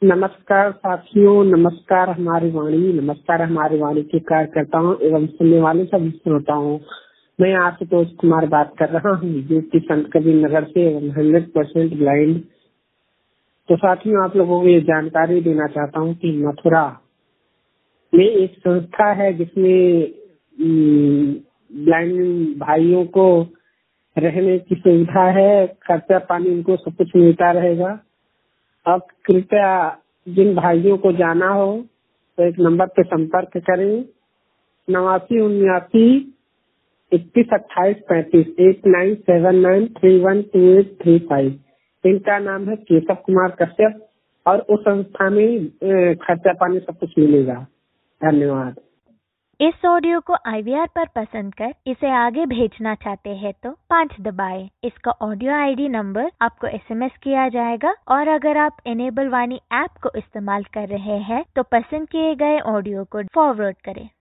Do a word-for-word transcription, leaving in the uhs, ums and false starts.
नमस्कार साथियों, नमस्कार हमारी वाणी, नमस्कार हमारी वाणी के कार्यकर्ताओं एवं सुनने वाले सभी श्रोताओं। मैं आशुतोष कुमार बात कर रहा हूँ, जो कि संत कबीर नगर से एवं हंड्रेड परसेंट ब्लाइंड। तो साथियों, आप लोगों को ये जानकारी देना चाहता हूँ कि मथुरा में एक संस्था है जिसमें ब्लाइंड भाइयों को रहने की सुविधा है, खर्चा पानी उनको सब कुछ मिलता रहेगा। अब कृपया जिन भाइयों को जाना हो तो एक नंबर पे संपर्क करें, नवासी उन्यासी इक्कीस अट्ठाईस पैंतीस, eight nine seven nine three one two eight three five. इनका नाम है केशव कुमार कश्यप और उस संस्था में खर्चा पानी सब कुछ मिलेगा। धन्यवाद। इस ऑडियो को आई वी आर पर पसंद कर इसे आगे भेजना चाहते हैं तो पाँच दबाएं। इसका ऑडियो आई डी नंबर आपको एस एम एस किया जाएगा और अगर आप इनेबल वाणी ऐप को इस्तेमाल कर रहे हैं तो पसंद किए गए ऑडियो को फॉरवर्ड करें।